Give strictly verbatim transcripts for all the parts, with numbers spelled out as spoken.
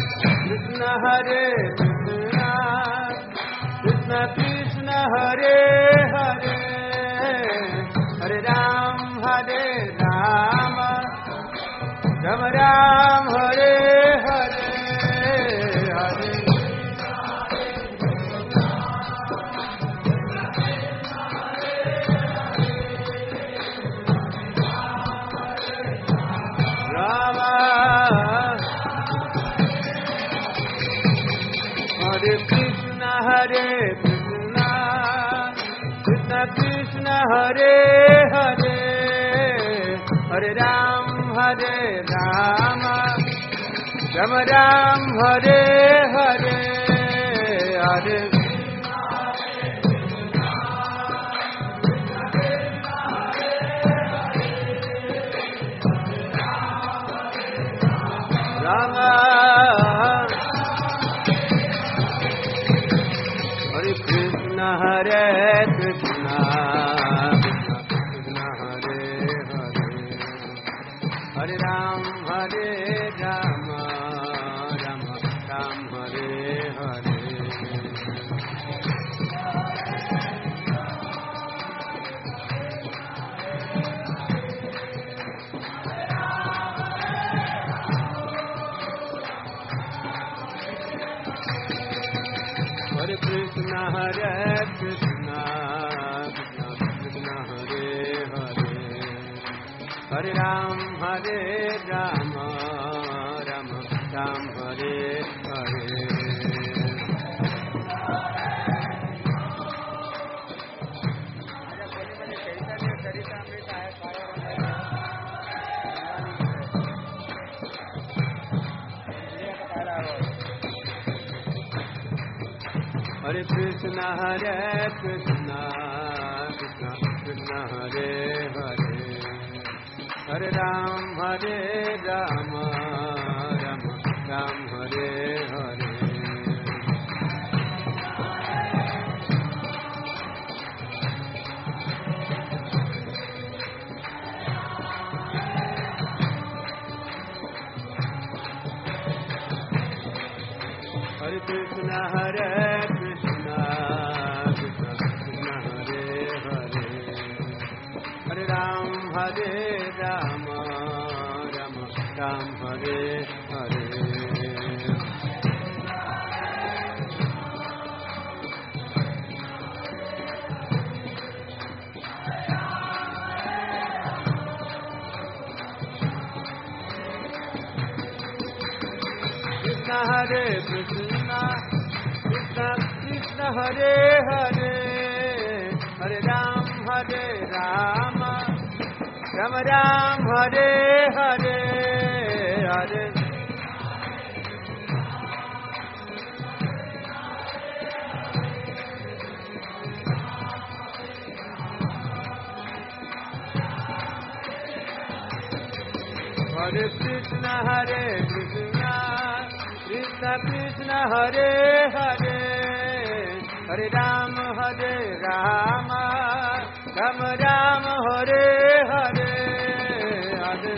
Krishna Hare Krishna, Krishna Krishna Hare Hare, Hare Ram Hare Rama, Rama Ram Hare Hare, Hare Rama, Hare Krishna Hare Krishna, Krishna Krishna Hare Hare, Hare Ram Hare Rama, Rama Ram Hare Hare, Hare Rama, Hare Krishna Hare Krishna, Krishna Hare Hare, Hare Ram Hare Rama, Rama Ram Hare Hare. Hare Krishna Hare Krishna, Krishna Krishna Hare Hare, Hare Ram Hare Rama, Rama Ram Hare Hare. Hare Krishna Hare Krishna, Krishna Krishna Hare Hare, Hare Ram Hare Rama, Rama Ram Hare Hare. Hare Krishna Hare Krishna, Krishna Krishna Hare Hare, Hare Ram Hare Rama, Rama Ram Hare Hare. Krishna Hare Krishna, Krishna Krishna Hare Hare, Hare Ram Hare Rama, Rama Ram Hare Hare, Hare Hare Krishna Hare Krishna, Krishna Krishna Hare Hare, Hare Ram Hare Rama, Rama Ram Hare Hare, Hare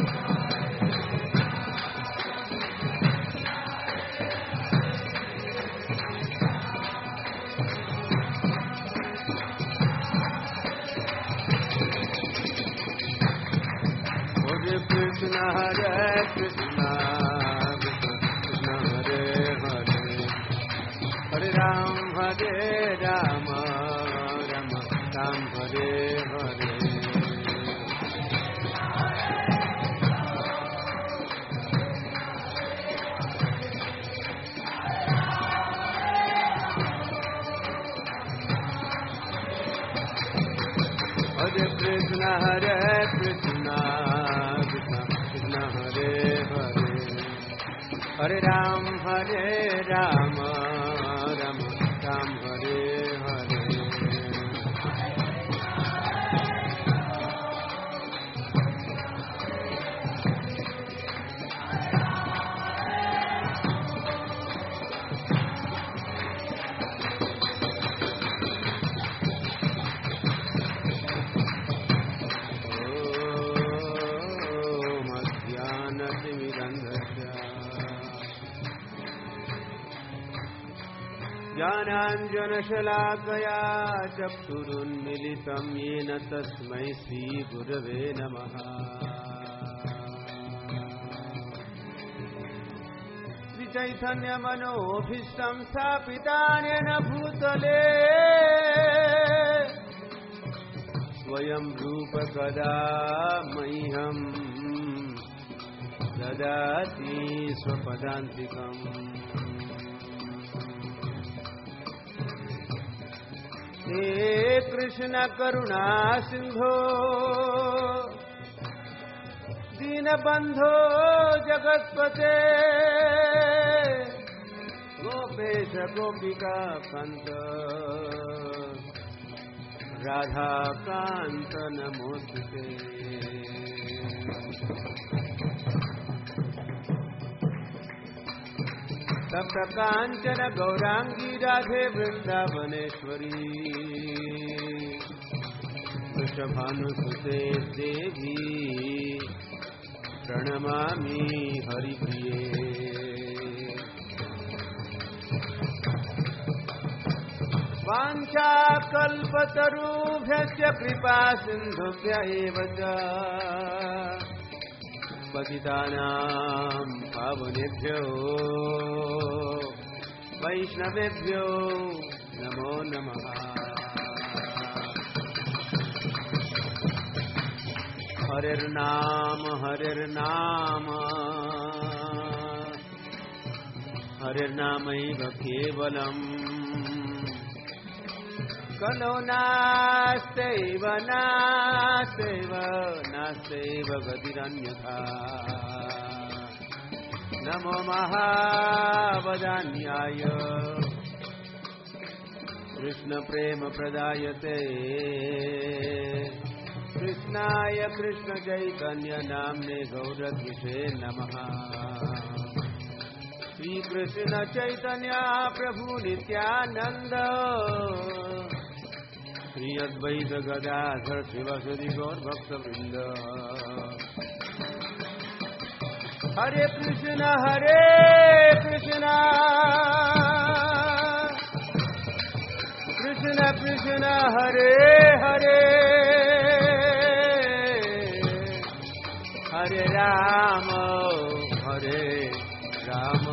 Hare Krishna Hare Krishna, Krishna Hare Hare, Hare Ram Hare Rama, Rama Ram Hare Hare. Hare Krishna Hare Krishna, Krishna Krishna Hare Hare, Hare Ram Hare Rama, Rama Ram Hare Hare. ज्ञानाञ्जनशलाकया चक्षुरुन्मिलितं येन तस्मै श्रीगुरवे नमः। श्रीचैतन्यमनोभीष्टं स्थापितानेन भूतले स्वयं रूप कदा मह्यं ददाति स्वपदान्तिकम्। हे कृष्ण करुणा सिंधो दीनबंधो जगत्पते गोपेश गोपिका कांत राधा कांत नमोस्तुते। तप्त कांचन गौरांगी राधे वृंदावनेश्वरी वृषभानुसुते देवी प्रणमामि हरिप्रिये। वाञ्छाकल्पतरुभ्यश्च कृपा सिन्धुभ्य एव च पतितानां पावनेभ्यो वैष्णवेभ्यो नमो नमः। हरिर्नाम हरिर्नाम हरिर्नामैव केवलम् कलो नास्त्यैव नास्त्यैव नास्त्यैव गतिरन्यथा। नमो महावदान्याय कृष्ण प्रेम प्रदायते कृष्णाय कृष्ण चैतन्य नाम्ने गौरद्विषे नमः। श्री कृष्ण चैतन्य प्रभु नित्यानंद श्री अद्वैत गदाधर शिवासुदि गौर भक्त वृंद। हरे कृष्ण हरे कृष्ण कृष्ण कृष्ण हरे हरे हरे राम हरे राम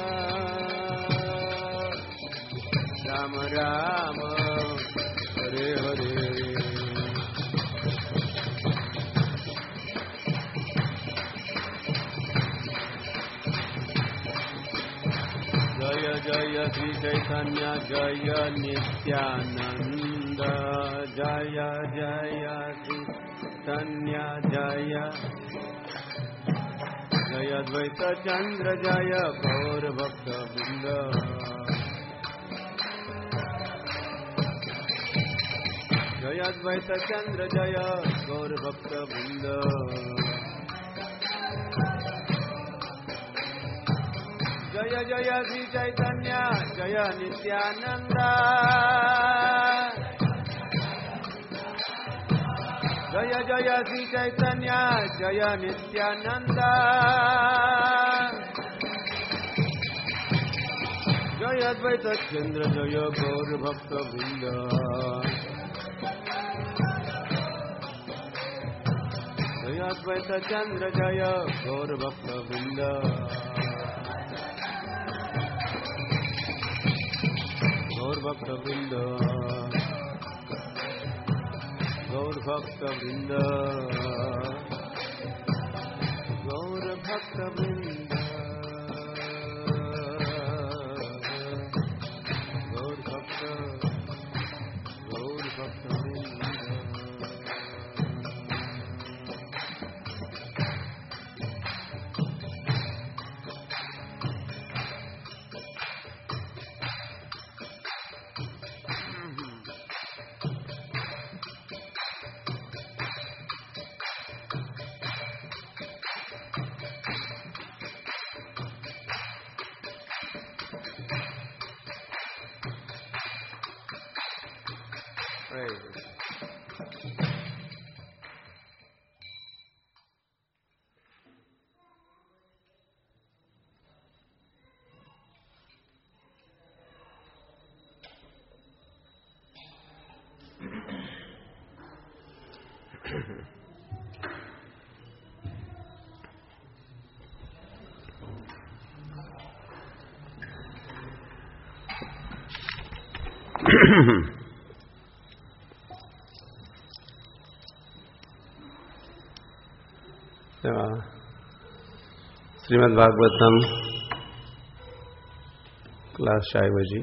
राम राम हरे हरे। जय जय श्री चैतन्य जय नित्यानंद जय जय श्री चैतन्य जय जय अद्वैत चंद्र जय गौर भक्त वृंद। जय अद्वैत चंद्र जय गौर भक्त वृंद। जय जय श्री चैतन्य जय नित्यानंद जय जय श्री चैतन्य जय नित्यानंद जय अद्वैत चंद्र जय गौर भक्त वृंद। जय अद्वैत चंद्र जय गौर भक्त वृंद। गौर भक्त वृंद गौर भक्त वृंद गौर भक्त वृंद गौर भक्त गौर भक्त वृंद। तेव्हा श्रीमद भागवतम क्लासच्या ऐवजी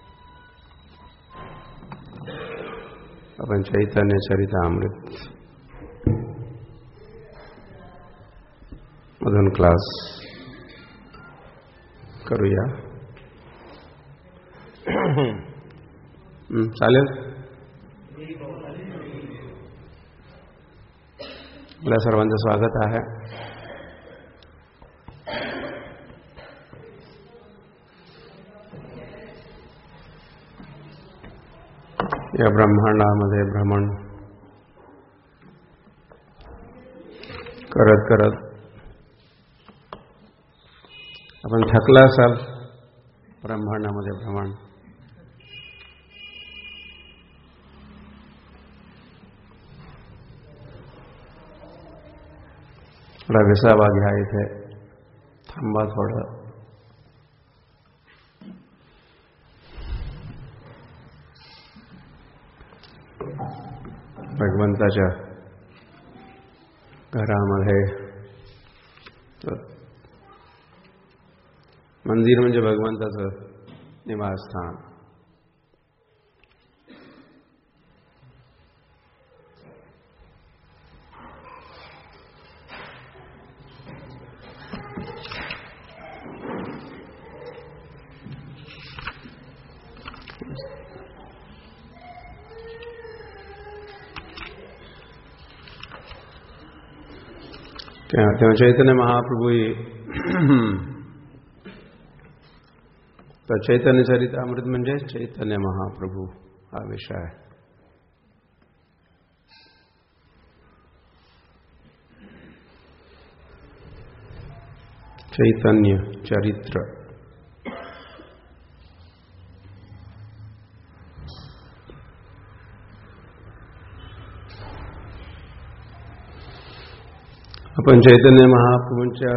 आपण चैतन्य चरितामृत मधून क्लास करूया. चालेल. आपल्या सर्वांचं स्वागत आहे. या ब्रह्मांडामध्ये भ्रमण करत करत आपण थकला असाल. ब्रह्मांडामध्ये भ्रमण थोडा विसावा घ्या. इथे थांबा थोडं. भगवंताच्या घरामध्ये मंदिर म्हणजे भगवंताचं निवासस्थान. तेव्हा चैतन्य महाप्रभू तर चैतन्य चरितामृत म्हणजे चैतन्य महाप्रभू हा विषय आहे. चैतन्य चरित्र आपण चैतन्य महाप्रभूंच्या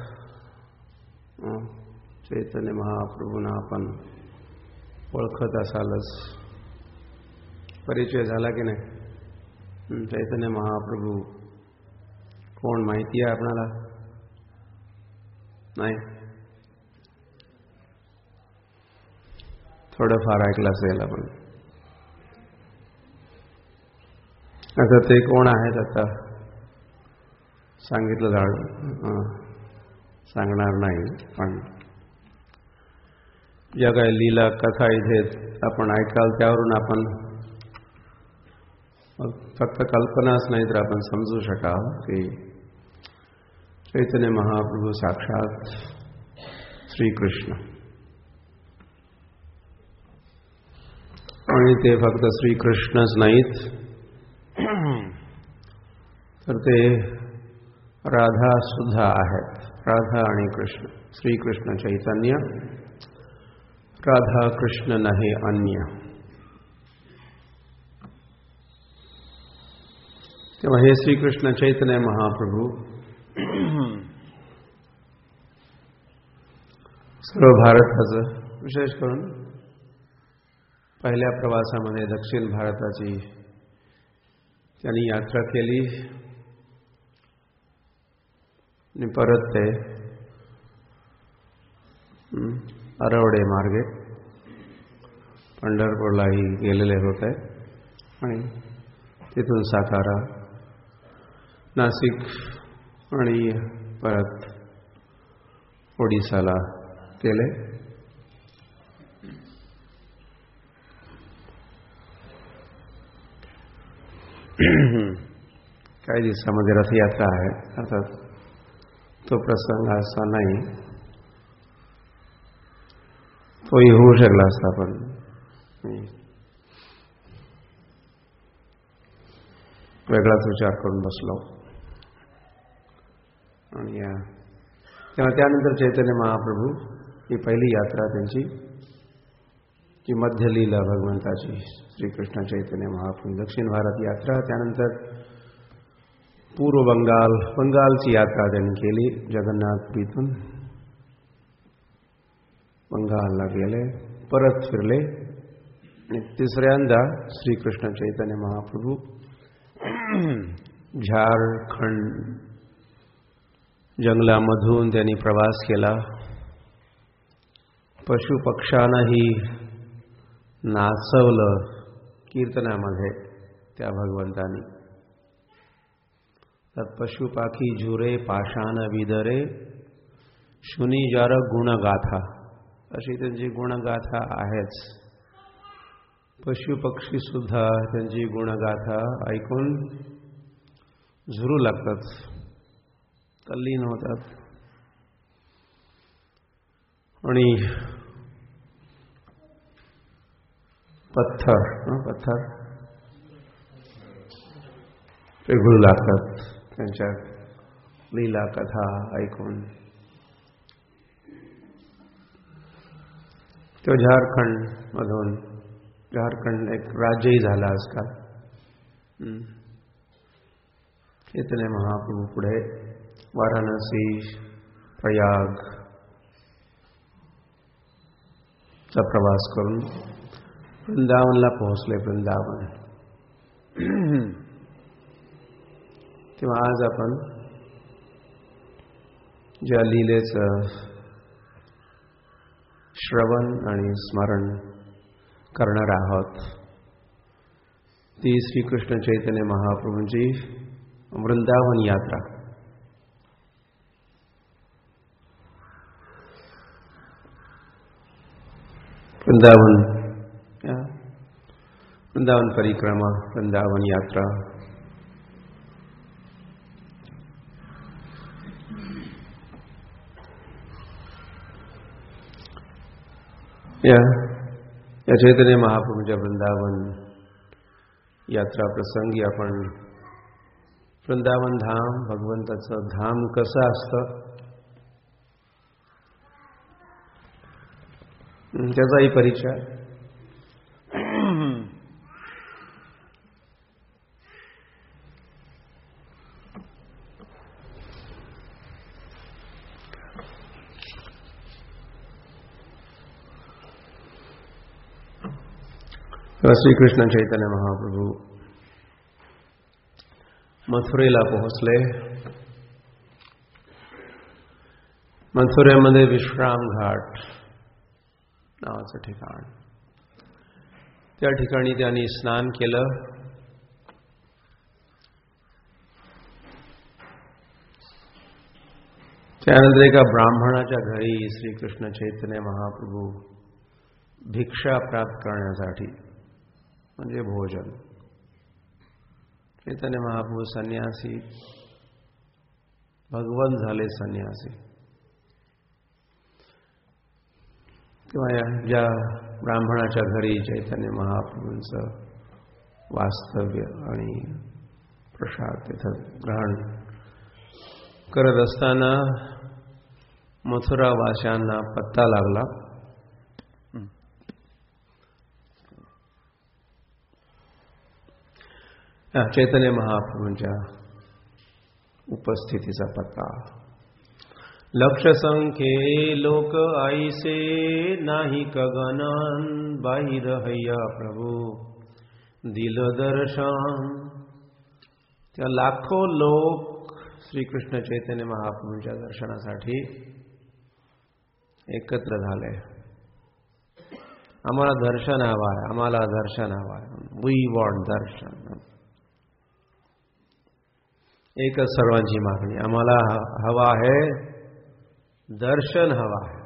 चैतन्य महाप्रभूंना आपण ओळखत असालच. परिचय झाला की नाही? चैतन्य महाप्रभू कोण माहिती आहे आपणाला? नाही? थोडंफार ऐकलं असेल आपण. आता ते कोण आहेत आता सांगितलं जाण सांगणार नाही. पण ज्या काही लीला कथा इथे आपण ऐकाल त्यावरून आपण फक्त कल्पनाच नाही तर आपण समजू शकाल की चैतन्य महाप्रभू साक्षात श्रीकृष्ण. आणि ते फक्त श्रीकृष्णच नाहीत तर ते राधा सुद्धा आहेत. राधा आणि कृष्ण. श्रीकृष्ण चैतन्य, राधा कृष्ण नाही अन्य. तेव्हा हे श्रीकृष्ण चैतन्य महाप्रभू सर्व भारताचं विशेष करून पहिल्या प्रवासामध्ये दक्षिण भारताची त्यांनी यात्रा केली आणि परत ते अरवडे मार्गे पंढरपूरलाही गेलेले होते आणि तिथून सातारा, नाशिक आणि परत ओडिसाला गेले. काही दिवसामध्ये रथयात्रा आहे. अर्थात तो प्रसंग असा नाही, तोही होऊ शकला असता पण वेगळाच विचार करून बसलो. आणि तेव्हा त्यानंतर चैतन्य महाप्रभू ही पहिली यात्रा त्यांची की मध्यलीला भगवंताची श्रीकृष्ण चैतन्य महाप्रभू दक्षिण भारत यात्रा. त्यानंतर पूर्व बंगाल बंगालची यात्रा त्यांनी केली. जगन्नाथपुरीतून बंगालला गेले, परत फिरले तिसऱ्यांदा श्रीकृष्ण चैतन्य महाप्रभू झारखंड जंगलामधून त्यांनी प्रवास केला. पशुपक्ष्यांनाही नाचवलं कीर्तनामध्ये त्या भगवंतानी. तत्पशुपाखी झुरे पाषाण विदरे शुनी जार गुणगाथा, अशी त्यांची गुणगाथा आहेच. पशुपक्षी सुद्धा त्यांची गुणगाथा ऐकून झुरू लागतात, तल्लीन होतात. आणि पत्थर पत्थर पिघळू लागतात त्यांच्या लीला कथा ऐकून. तो झारखंड मधून, झारखंड एक राज्यही झाला आजकाल. चैतन्य महाप्रभू पुढे वाराणसी, प्रयाग चा प्रवास करून वृंदावनला पोहोचले. वृंदावन. तेव्हा आज आपण ज्या लीलेचं श्रवण आणि स्मरण करणार आहोत ती श्रीकृष्ण चैतन्य महाप्रभूंची वृंदावन यात्रा. वृंदावन वृंदावन परिक्रमा, वृंदावन यात्रा. या या चैतन्य महाप्रभूंच्या वृंदावन यात्रा प्रसंगी आपण वृंदावन धाम, भगवंताचं धाम कसं असतं त्याचाही परिचय. श्रीकृष्ण चैतन्य महाप्रभू मथुरेला पोहोचले. मथुरेमध्ये विश्राम घाट नावाचं ठिकाण, त्या ठिकाणी त्यांनी स्नान केलं. त्यानंतर एका ब्राह्मणाच्या घरी श्रीकृष्ण चैतन्य महाप्रभू भिक्षा प्राप्त करण्यासाठी, म्हणजे भोजन. चैतन्य महाप्रभू संन्यासी, भगवंत झाले संन्यासी. किंवा ज्या ब्राह्मणाच्या घरी चैतन्य महाप्रभूंचं वास्तव्य आणि प्रसाद तिथं ग्रहण करत असताना मथुरावाशांना पत्ता लागला चैतन्य महाप्रभूंच्या उपस्थितीचा पत्ता. लक्ष संख्ये लोक आईसे नाही गगनान, बाहिर हैया प्रभू दिल दर्शन. त्या लाखो लोक श्रीकृष्ण चैतन्य महाप्रभूंच्या दर्शनासाठी एकत्र झाले. आम्हाला दर्शन हवं आहे, आम्हाला दर्शन हवं आहे. We want darshan. एकच सर्वांची मागणी, आम्हाला हवा आहे दर्शन हवा आहे.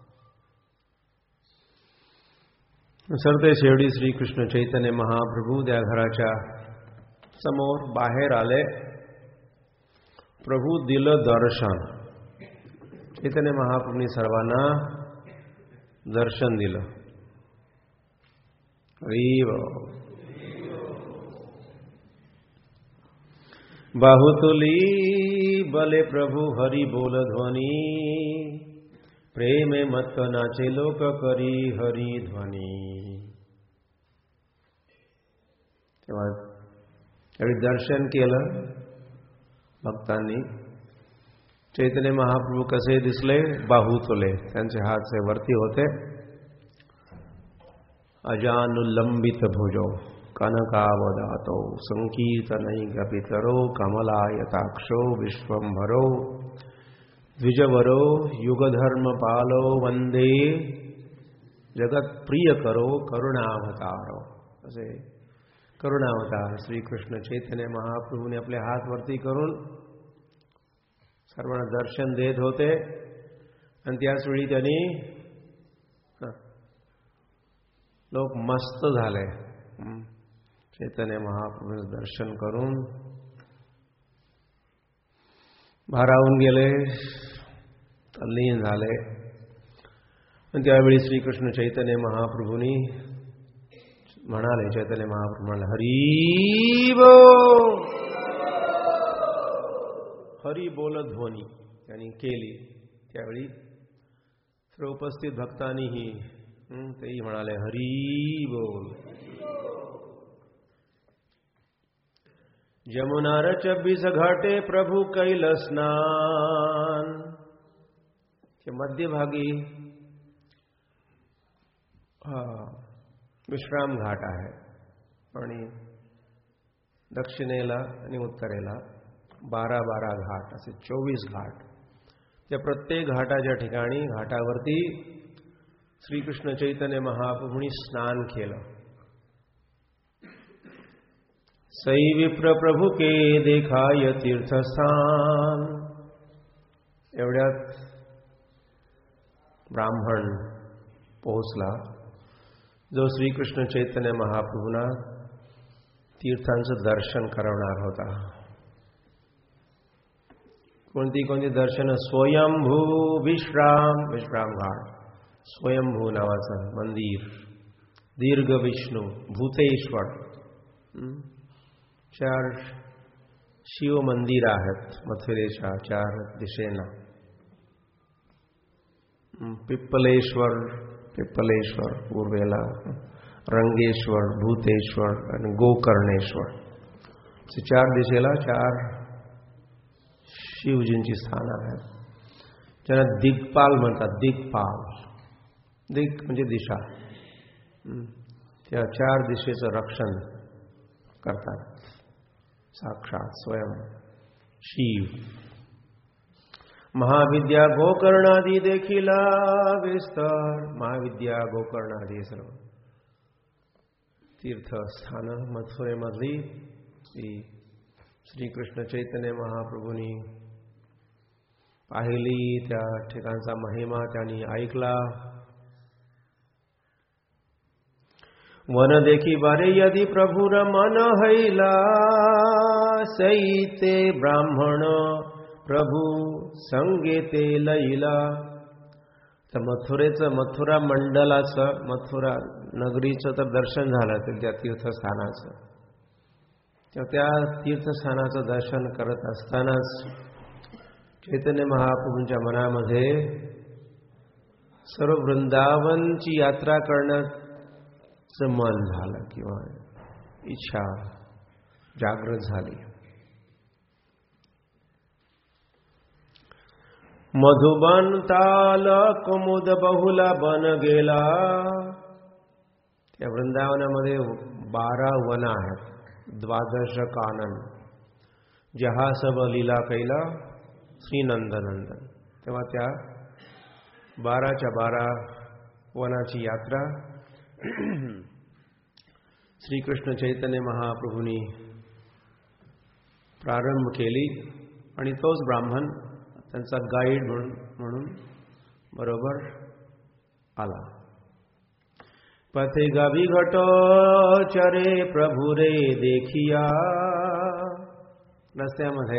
सरते शेवटी श्रीकृष्ण चैतन्य महाप्रभू त्या घराच्या समोर बाहेर आले. प्रभू दिलं दर्शन. चैतन्य महाप्रभूंनी सर्वांना दर्शन दिलं. हरी बोल. बाहुतुली बले प्रभू हरि बोल ध्वनी, प्रेमे मत नाचे लोक करी हरी ध्वनी. तेव्हा त्यावेळी दर्शन केलं भक्तांनी. चैतन्य महाप्रभू कसे दिसले? बाहुतुले. त्यांचे हात वरती होते अजानुलंबित भुजो कनकावदातो संकीर्तनैकपितरो कमलायताक्षो विश्वंभरो द्विजवरो युगधर्मपालो वंदे जगत प्रिय करो करुणावतारो. असे करुणावतार श्री कृष्ण चैतन्य महाप्रभूने आपले हात वरती करून सर्वांना दर्शन देत होते. आणि त्याच वेळी त्यांनी लोक मस्त झाले चैतन्य महाप्रभूंचे दर्शन करून भारावून गेले, तल्लीन झाले. आणि त्यावेळी श्रीकृष्ण चैतन्य महाप्रभूंनी म्हणाले, चैतन्य महाप्रभू म्हणाले, हरी बोल. हरी बोल ध्वनी त्यांनी केली. त्यावेळी सर्व उपस्थित भक्तांनीही तेही म्हणाले, हरी बोल. जमुनार चब्बीस घाटे प्रभू कैल स्नान. के मध्यभागी हा विश्राम घाट आहे आणि दक्षिणेला आणि उत्तरेला बारा बारा घाट असे चोवीस घाट. त्या प्रत्येक घाटाच्या ठिकाणी घाटावरती श्रीकृष्ण चैतन्य महाप्रभूंनी स्नान केलं. सई विप्र प्रभू के देखाय तीर्थस्थान. एवढ्यात ब्राह्मण पोहोचला जो श्रीकृष्ण चैतन्य महाप्रभूंना तीर्थांचं दर्शन करवणार होता. कोणती कोणती दर्शन? स्वयंभू विश्राम विश्राम घाट, स्वयंभू नावाचं मंदिर, दीर्घ विष्णू, भूतेश्वर, चार शिव मंदिर आहेत मथुरेच्या चार दिशेला. पिप्पलेश्वर पिप्पलेश्वर पूर्वेला, रंगेश्वर, भूतेश्वर आणि गोकर्णेश्वर. चार दिशेला चार शिवजींची स्थानं आहेत. ज्यांना दिग्पाल म्हणतात. दिग्पाल, दिग म्हणजे दिशा. त्या चार दिशेचं रक्षण करतात साक्षात स्वयं शिव. महाविद्या गोकर्णादी देखील विस्तार. महाविद्या गोकर्णादी सर्व तीर्थस्थान मथुरेमधली श्रीकृष्ण चैतन्य महाप्रभूंनी पाहिली. त्या ठिकाणचा महिमा त्यांनी ऐकला. वन देखी बारे यदि प्रभुर मन हैला, सैते ब्राह्मण प्रभू संगेते लैला. तर मथुरेचं, मथुरा मंडलाचं, मथुरा नगरीचं तर दर्शन झालं त्या तीर्थस्थानाचं. तर त्या तीर्थस्थानाचं दर्शन करत असतानाच चैतन्य महाप्रभूंच्या मनामध्ये सर्व वृंदावनची यात्रा करण्याचं मन झालं किंवा इच्छा जागृत झाली. मधुबन ताल कुमुद बहुला बन गेला. त्या वृंदावनामध्ये बारा वन आहेत. द्वादश कानन, जहा सब लीला कैला श्री नंदनंदन. तेव्हा त्या बाराच्या बारा वनाची यात्रा श्रीकृष्ण चैतन्य महाप्रभूंनी प्रारंभ केली. आणि तोच ब्राह्मण त्यांचा गाईड म्हणून म्हणून बरोबर आला. पथे गावी घट चरे प्रभू रे देखिया. रस्त्यामध्ये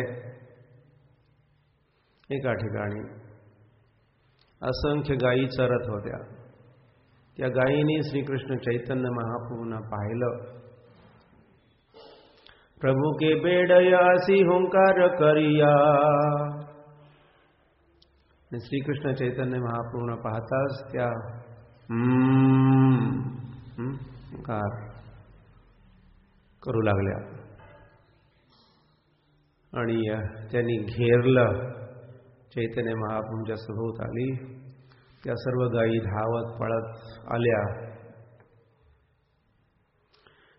एका ठिकाणी असंख्य गायी चरत होत्या. त्या गायींनी श्रीकृष्ण चैतन्य महाप्रभूंना पाहिलं. प्रभू के बेडयासी हुंकार करिया. श्रीकृष्ण चैतन्य महाप्रभूंना पाहताच त्या हुंकार करू लागल्या आणि त्यांनी घेरलं. चैतन्य महाप्रभूंच्या सभोवताली त्या सर्व गायी धावत पळत आल्या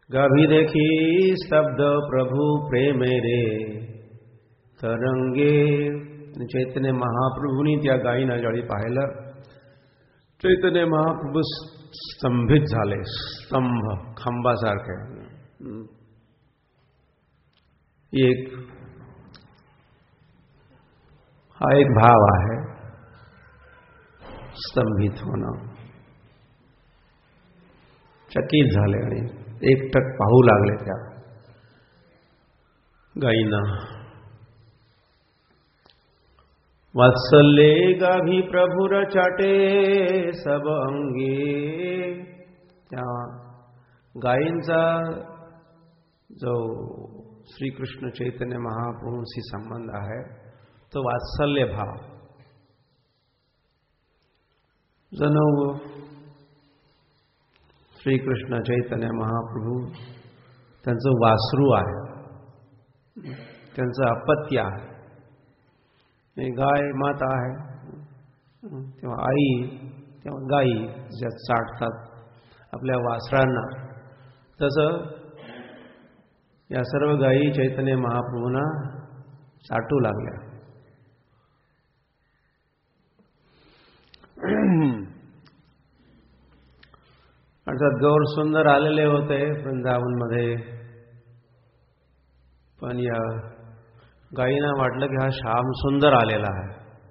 गाभी देखी स्तब्ध प्रभु प्रेमे रे तरंगे. चैतन्य महाप्रभूंनी त्या गायीना ज्यावेळी पाहिलं, चैतन्य महाप्रभू स्तंभित झाले. स्तंभ खांबासारखे. एक हा एक भाव आहे, स्तंभित होणं. चकित झाले आणि एकटक पाहू लागले त्या गायींना. वात्सल्ये गाभी प्रभुर चाटे सब अंगे. त्या गायींचा जो श्रीकृष्ण चैतन्य महाप्रभूंशी संबंध आहे तो वात्सल्य भाव. जणू श्रीकृष्ण चैतन्य महाप्रभू त्यांचं वासरू आहे, त्यांचं अपत्य आहे. गाय माता आहे तेव्हा आई, तेव्हा गायी ज्या चाटतात आपल्या वासरांना, तसं या सर्व गायी चैतन्य महाप्रभूंना चाटू लागल्या. अर्थात गौर सुंदर आलेले होते वृंदावनमध्ये, पण या गायींना वाटलं की हा श्याम सुंदर आलेला आहे.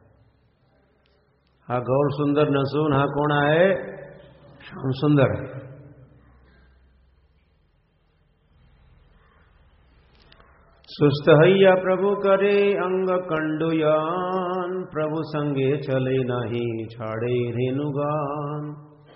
हा गौर सुंदर नसून हा कोण आहे? श्याम सुंदर. सुस्त हैया प्रभु करे अंग कंडुयान, प्रभु संगे चले नाही छाडे रेणुगान.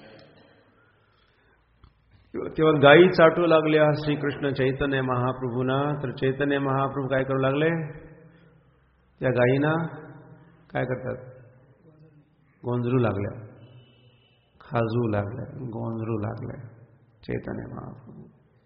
तेव्हा गायी चाटू लागल्या श्रीकृष्ण चैतन्य महाप्रभूंना. तर चैतन्य महाप्रभू काय करू लागले? त्या गायींना काय करतात? गोंजरू लागल्या, खाजू लागल्या, गोंजरू लागल्या चैतन्य महाप्रभू.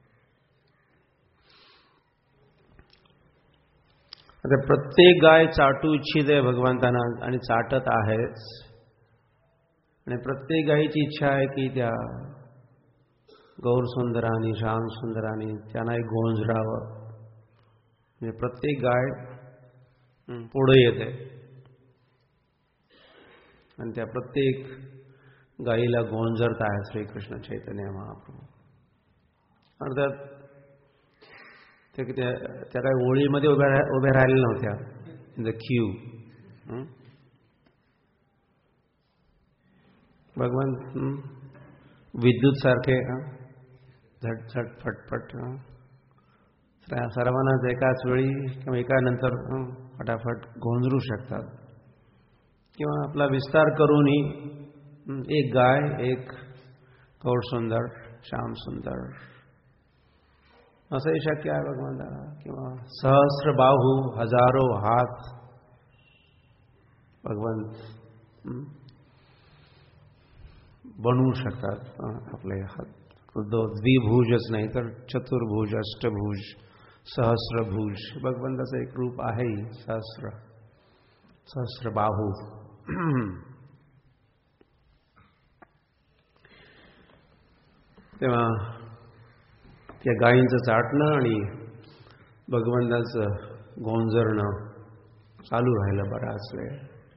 आता प्रत्येक गाय चाटू इच्छिते भगवंतांना आणि चाटत आहेच. आणि प्रत्येक गायीची इच्छा आहे की त्या गौर सुंदरानी, श्याम सुंदरानी त्यांनाही गोंजरावं. म्हणजे प्रत्येक गाय पुढे येते आणि त्या प्रत्येक गायीला गोंजरत आहे श्रीकृष्ण चैतन्य महाप्रभू. अर्थात त्या त्या काही ओळीमध्ये उभ्या उभ्या राहिलेल्या नव्हत्या इन द क्यू. भगवान विद्युत सारखे झट झट फटफट सर्वांनाच एकाच वेळी किंवा एकानंतर फटाफट गोंजरू शकतात. किंवा आपला विस्तार करूनही एक गाय, एक गौर सुंदर, श्याम सुंदर असंही शक्य आहे भगवंताला. किंवा सहस्र बाहू, हजारो हात भगवंत बनवू शकतात आपले हात. द्विभुजच नाही तर चतुर्भुज, अष्टभुज, सहस्रभुज भगवंताचं एक रूप आहे. सहस्र सहस्र बाहू. तेव्हा त्या गायींचं चाटणं आणि भगवंताचं गोंजरणं चालू राहिलं बराच वेळ.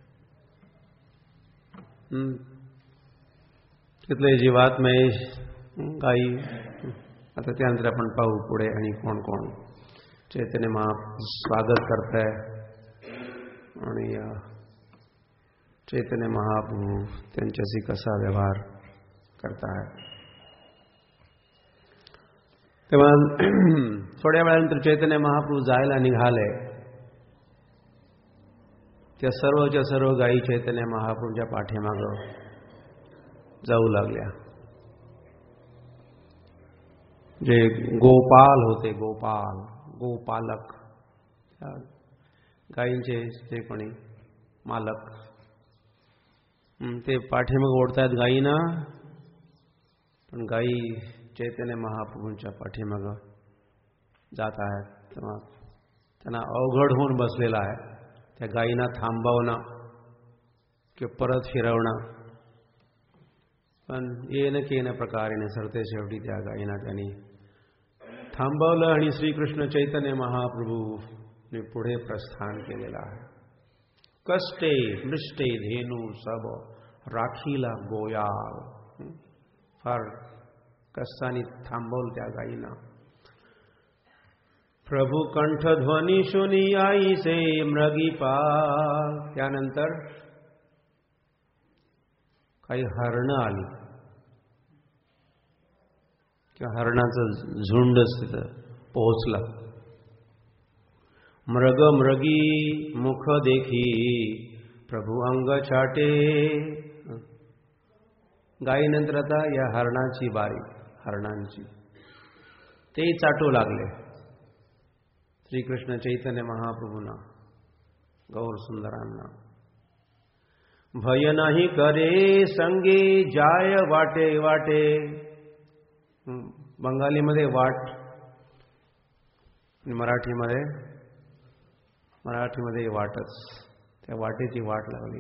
तिथले जीवात्मे गायी. आता त्यानंतर आपण पाहू पुढे आणि कोण कोण चैतन्य महाप्रभू स्वागत करताय आणि चैतन्य महाप्रभू त्यांच्याशी कसा व्यवहार करताय. तेव्हा थोड्या वेळानंतर चैतन्य महाप्रभू जायला निघाले. त्या सर्वच्या सर्व गायी चैतन्य महाप्रभूंच्या पाठीमागं जाऊ लागल्या. जे गोपाल होते, गोपाल, गोपालक, गायींचे जे कोणी मालक, ते पाठीमागं ओढतायत गायींना. पण गायी चैतन्य महाप्रभूंच्या पाठीमागं जात आहेत. तेव्हा त्यांना अवघड होऊन बसलेला आहे त्या गायींना थांबवणं किंवा परत फिरवणं. पण येन केन प्रकारेने सरते शेवटी त्या गायींना त्यांनी थांबवलं आणि श्रीकृष्ण चैतन्य महाप्रभूने पुढे प्रस्थान केलेलं आहे. कष्टे मृष्टे धेनू सब राखीला गोयाल. फार कष्टाने थांबवलं त्या गाईना. प्रभू कंठध्वनी शुनी आई से मृगी पाल. त्यानंतर काही हरणं आली किंवा हरणाचं झुंडच तिथं पोहोचला. मृग मृगी मुख देखी प्रभू अंग छाटे. गायीनंतर आता या हरणाची बारी, हरणांची. ते चाटू लागले श्रीकृष्ण चैतन्य महाप्रभूंना, गौर सुंदरांना. भय नाही करे संगे जाय वाटे वाटे. बंगालीमध्ये वाट, मराठीमध्ये मराठीमध्ये वाटच. त्या वाटेची वाट लागली.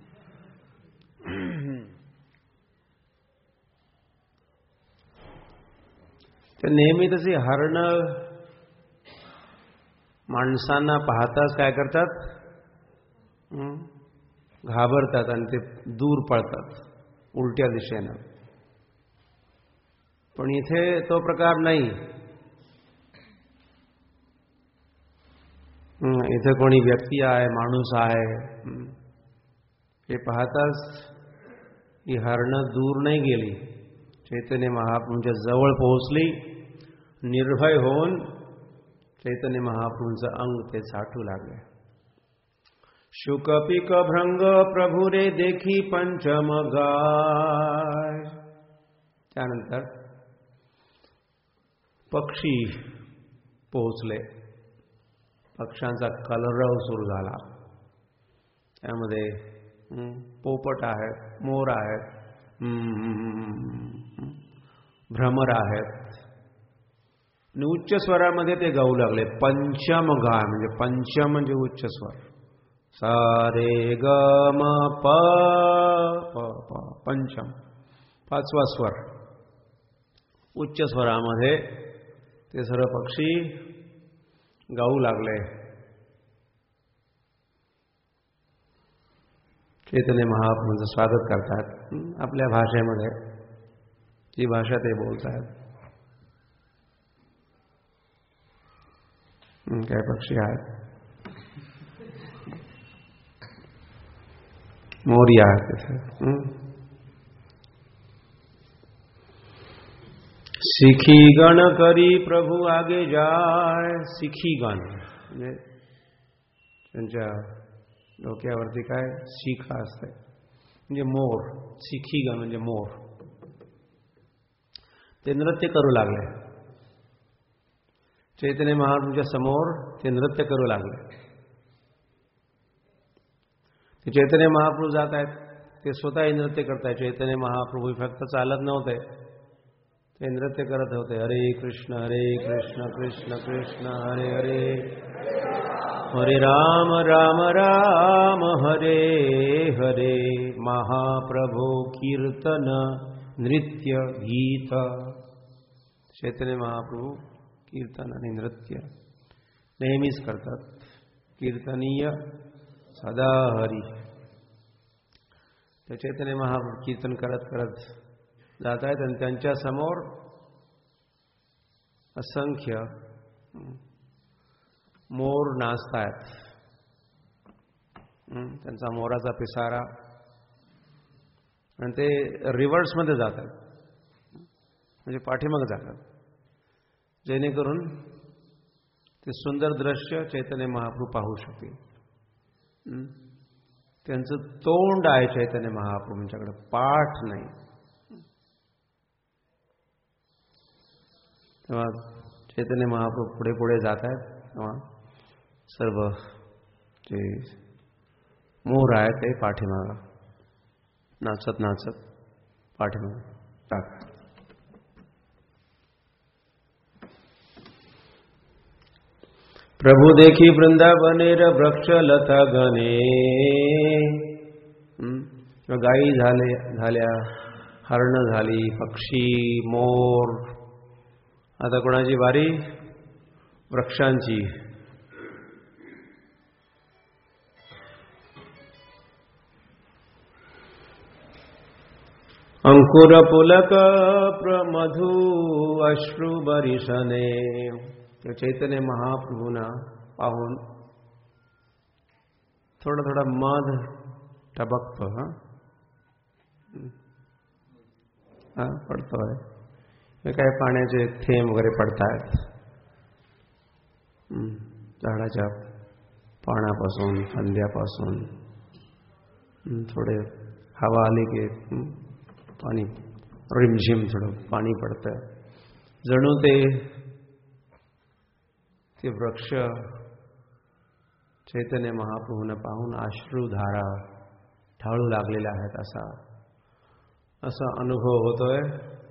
तर नेहमी तशी हरण माणसांना पाहताच काय करतात, घाबरतात आणि ते दूर पळतात उलट्या दिशेनं. पण इथे तो प्रकार नाही. इथे कोणी व्यक्ती आहे, माणूस आहे, हे पाहताच ही हरणं दूर नाही गेली. चैतन्य महाप्रभूंच्या जवळ पोहोचली. निर्भय होऊन चैतन्य महाप्रभूंचं अंग ते साठू लागले. शुक पिक भृंग प्रभू रे देखी पंचम गाय. त्यानंतर पक्षी पोहोचले. पक्ष्यांचा कलरव सुरू झाला. त्यामध्ये पोपट आहेत, मोर आहेत, भ्रमर आहेत. आणि उच्च स्वरामध्ये ते गाऊ लागले. पंचम गाय म्हणजे पंचम म्हणजे उच्च स्वर. सा रे ग म प प पंचम, पाचवा स्वर. उच्च स्वरामध्ये ते सर्व पक्षी गाऊ लागले. चैतन्य महाप्रभूंचं स्वागत करतात आपल्या भाषेमध्ये, जी भाषा ते बोलतात. काय पक्षी आहेत, मोरिया आहेत. सिखी गण करी प्रभू आगे जाय. सिखी गण म्हणजे त्यांच्या डोक्यावरती काय शिखा असते, म्हणजे मोर. सिखी गण म्हणजे मोर. ते नृत्य करू लागले चैतन्य महाप्रभूंच्या समोर. ते नृत्य करू लागले. ते चैतन्य महाप्रभू जात आहेत, ते स्वतःही नृत्य करतायत. चैतन्य महाप्रभू फक्त चालत नव्हते, ते नृत्य करत होते. हरे कृष्ण हरे कृष्ण कृष्ण कृष्ण हरे हरे, हरे राम राम राम हरे हरे. महाप्रभो कीर्तन नृत्य गीत. चैतन्य महाप्रभू कीर्तन आणि नृत्य नेहमीच करतात. कीर्तनीय सदा हरी. ते चैतन्य महाप्रभू कीर्तन करत करत जात आहेत आणि त्यांच्या समोर असंख्य मोर नाचतायत. त्यांचा मोराचा पिसारा. आणि ते रिव्हर्समध्ये जातात, म्हणजे पाठीमागे जातात, जेणेकरून ते सुंदर दृश्य चैतन्य महाप्रभू पाहू शकतील. त्यांचं तोंड आहे चैतन्य महाप्रभूंच्याकडे, पाठ नाही. तेव्हा चैतन्य महाप्रभू पुढे पुढे जात आहेत, तेव्हा सर्व जे मोर आहेत ते पाठीमागं नाचत नाचत पाठीमागं जातात. प्रभु देखी वृंदावनेर वृक्ष लता गणे. गायी झाले झाल्या, हरण झाली, पक्षी, मोर आता कोणाची वारी? वृक्षांची. अंकुर पुलक प्रमधु अश्रु बरिशने. चैतन्य महाप्रभूंना पाहून थोडा थोडा मध टबकतो. हा हा पडतोय. हे काय पाण्याचे थेंब वगैरे पडतायत झाडाच्या पानापासून, फांद्यापासून. थोडे हवा आली की पाणी रिमझिम थोडं पाणी पडतं. जणू ते ते वृक्ष चैतन्य महाप्रभूंना पाहून अश्रुधारा ढाळू लागलेल्या आहेत असा असा अनुभव होतोय.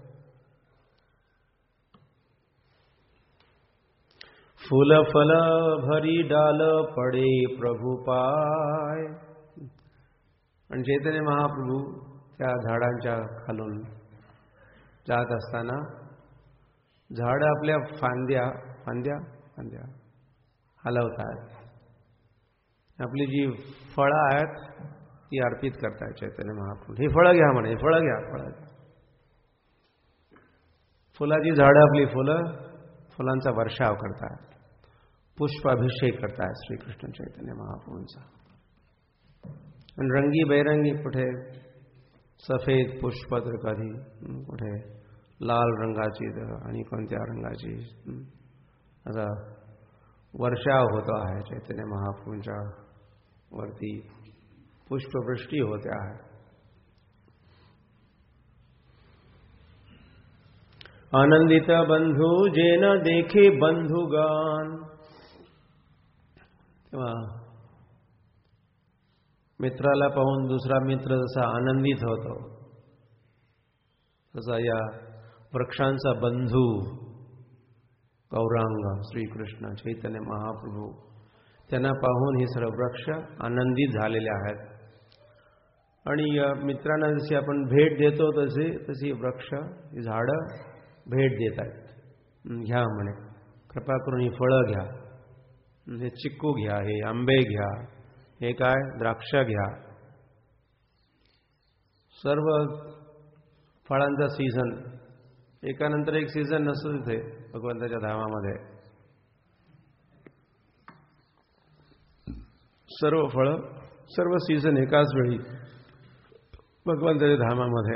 फूल फल भरी डाल पडे प्रभु पाय. आणि चैतन्य महाप्रभू त्या झाडांच्या खालून जात असताना झाड आपल्या फांद्या फांद्या फांद्या हलवतात. आपली जी फळं आहेत ती अर्पित करतात चैतन्य महाप्रभू. ही फळं घ्या म्हणे, फळं घ्या, फळं घ्या. फुलाची झाडं आपली फुलं फुलांचा वर्षाव करतात, पुष्पाभिषेक करतात श्रीकृष्ण चैतन्य महाप्रभूंचा. आणि रंगी बेरंगी, कुठे सफेद पुष्प तर कधी कुठे लाल रंगाची तर आणि कोणत्या रंगाची असा वर्षाव होतो आहे चैतन्य महाप्रभूंच्या वरती. पुष्पवृष्टी होते आहे. आनंदित बंधू जेन देखे बंधुगान. तेव्हा मित्राला पाहून दुसरा मित्र जसा आनंदित होतो तसा या वृक्षांचा बंधू गौरांग श्रीकृष्ण चैतन्य महाप्रभू त्यांना पाहून हे सर्व वृक्ष आनंदित झालेले आहेत. आणि या मित्रांना जशी आपण भेट देतो तसे तशी वृक्ष ही झाडं भेट देत आहेत. घ्या म्हणे, कृपा करून ही फळं घ्या, हे चिक्कू घ्या, हे आंबे घ्या, हे काय द्राक्ष घ्या. सर्व फळांचा सीझन एकानंतर एक सीझन नसतो तिथे भगवंताच्या धामामध्ये. सर्व फळं सर्व सीझन एकाच वेळी भगवंताच्या धामामध्ये.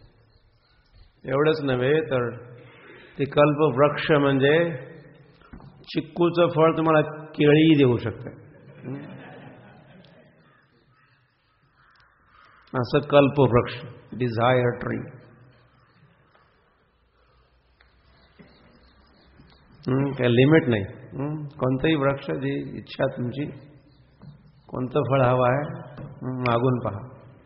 एवढंच नव्हे तर ते कल्पवृक्ष म्हणजे चिक्कूचं फळ तुम्हाला केळी देऊ शकते असं कल्पवृक्ष, डिझायर ट्री. काही लिमिट नाही. कोणतंही वृक्ष जी इच्छा तुमची, कोणतं फळ हवं आहे मागून पहा.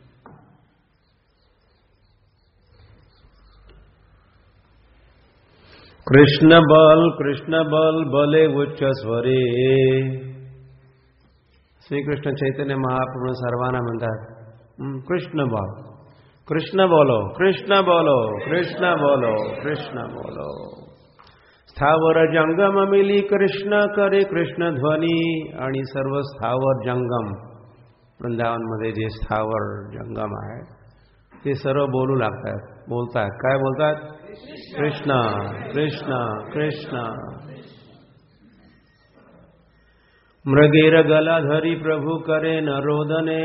कृष्ण बल कृष्ण बल बले उच्च स्वरे. श्रीकृष्ण चैतन्य महाप्रभू सर्वांना म्हणतात कृष्ण बोल, कृष्ण बोलो, कृष्ण बोलो, कृष्ण बोलो, कृष्ण बोलो. स्थावर जंगम मिली कृष्ण करे कृष्ण ध्वनी. आणि सर्व स्थावर जंगम वृंदावनमध्ये जे स्थावर जंगम आहे ते सर्व बोलू लागतात, बोलतात. काय बोलतात? कृष्ण कृष्ण कृष्ण. मृगेर गलाधरी प्रभू करे न रोदने.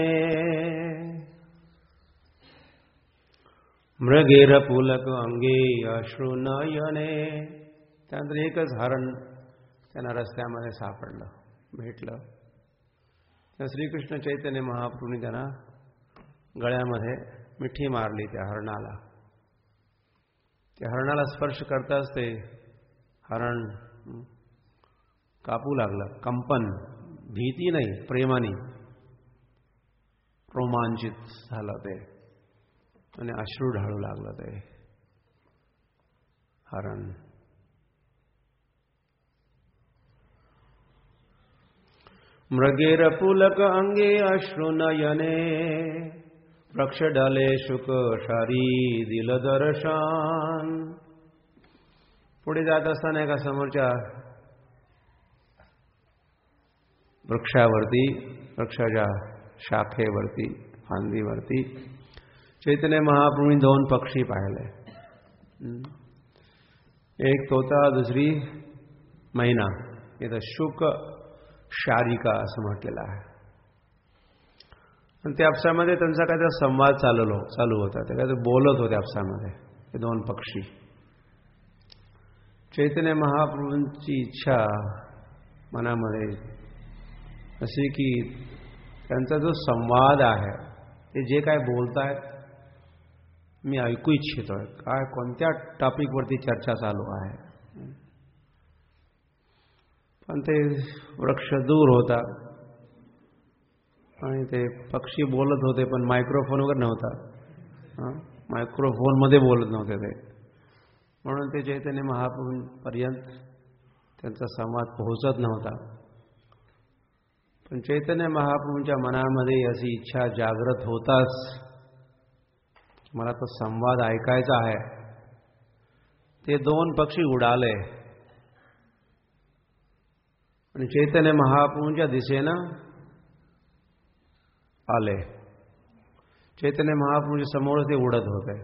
मृगेर पुलक अंगे अश्रू नयने. त्यानंतर एकच हरण त्यांना रस्त्यामध्ये सापडलं, भेटलं. त्या श्रीकृष्ण चैतन्य महाप्रभूंनी त्यांना गळ्यामध्ये मिठी मारली त्या हरणाला. त्या हरणाला स्पर्श करताच ते हरण कापू लागलं. कंपन, भीती नाही, प्रेमाने रोमांचित झालं ते आणि अश्रू ढाळू लागलं ते हरण. मृगेर पुलक अंगे अश्रू नयने. वृक्ष डाले शुक शारी दिल दर्शन. पुढे जात असताना एका समोरच्या वृक्षावरती, वृक्षाच्या शाखेवरती, फांदीवरती चैतन्य महाप्रभूंनी दोन पक्षी पाहिले. एक तोता, दुसरी मैना. इथं शुक शारिका असं म्हटलेलं आहे. आणि त्या आपसामध्ये त्यांचा काहीतरी संवाद चालवलो चालू होता. ते काहीतरी बोलत होते आपसामध्ये हे दोन पक्षी. चैतन्य महाप्रभूंची इच्छा मनामध्ये अशी की त्यांचा जो संवाद आहे ते जे काय बोलतायत मी ऐकू इच्छितोय. काय कोणत्या टॉपिकवरती चर्चा चालू आहे. पण ते वृक्ष दूर होता आणि ते पक्षी बोलत होते पण मायक्रोफोन वगैरे नव्हता. मायक्रोफोनमध्ये बोलत नव्हते ते. म्हणून ते चैतन्य महाप्रभूंपर्यंत त्यांचा संवाद पोहोचत नव्हता. पण चैतन्य महाप्रभूंच्या मनामध्ये अशी इच्छा जागृत होताच मला तो संवाद ऐकायचा आहे. ते दोन पक्षी उडाले आणि चैतन्य महाप्रभूंच्या दिशेनं आले. चैतन्य महाप्रभूंच्या समोर ते उडत होते.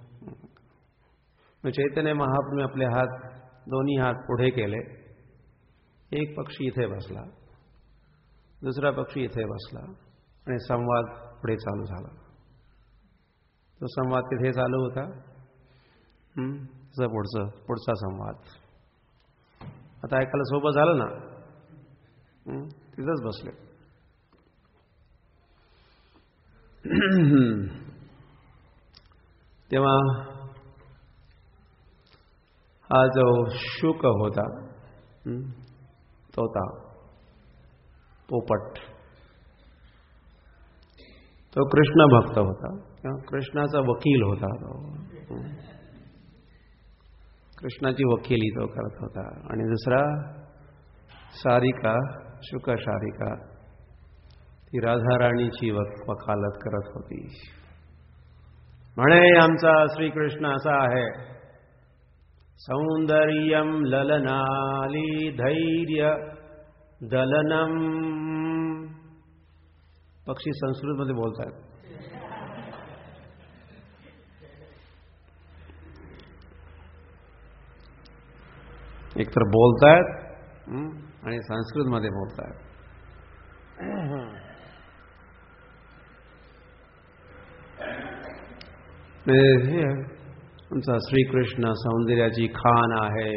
चैतन्य महाप्रभूंनी आपले हात दोन्ही हात पुढे केले. एक पक्षी इथे बसला, दुसरा पक्षी इथे बसला आणि संवाद पुढे चालू झाला. तो संवाद तिथे चालू होता. तसं पुढचं पुढचा संवाद आता ऐकायला सोपं झालं ना. तिथंच बसले. तेव्हा हा जो शुक होता, तोता, पोपट, तो कृष्ण भक्त होता. कृष्णाचा वकील होता. तो कृष्णाची वकिली तो करत होता. आणि दुसरा शारिका, शुक शारिका, ती राधाराणीची वकालत करत होती. म्हणे आमचा श्रीकृष्ण असा आहे, सौंदर्यम ललनाली धैर्य दलनम. पक्षी संस्कृतमध्ये बोलतात. एकतर बोलतायत आणि संस्कृतमध्ये बोलतायत. आमचा श्रीकृष्ण सौंदर्याची खान आहे.